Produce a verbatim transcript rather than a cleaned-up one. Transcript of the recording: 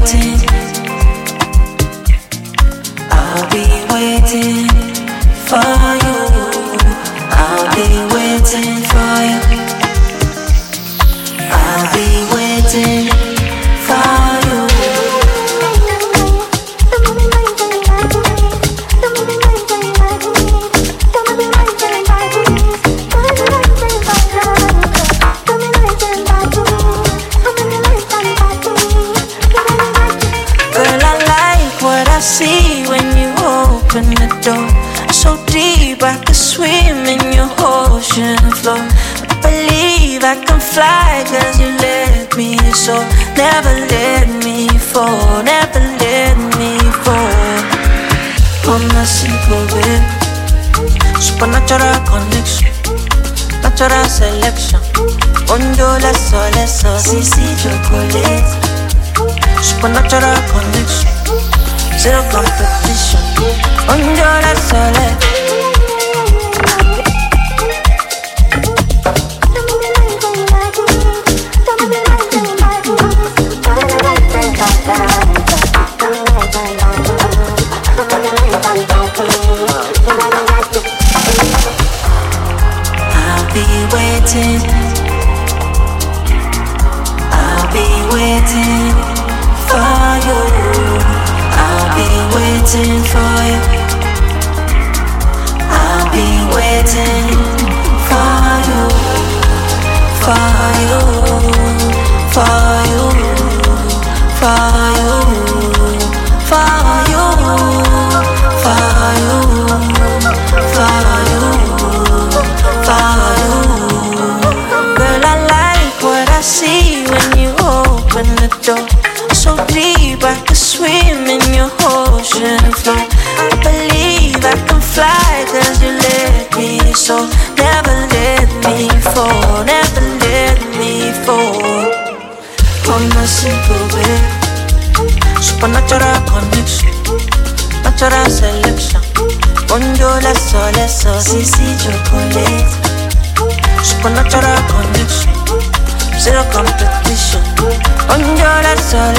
waiting. I'll be waiting for you. I'll be waiting for you. I'll be waiting for you. Girl, I like what I see when you open the door. So deep I could swim in your ocean floor. I believe I can fly cause you let me so. Never let me fall, never let me fall. On a simple bit, supernatural connection, natural selection. Gondola sole so, sisi chocolate. Supernatural connection, zero competition. Gondola sole. I'll be waiting. I'll be waiting for you. I'll be waiting for you. I'll be waiting for you. For you. For you. For you. For you. For you. For you. For you. Girl, I like what I see when you open the door. So deep I could swim in your ocean floor. I believe I can fly cause you let me so. Never let me fall, never let me fall. On a simple bit, supernatural connection, natural selection. Gondola sole so, sisi chocolate. Supernatural connection, zero competition. Gondola sole.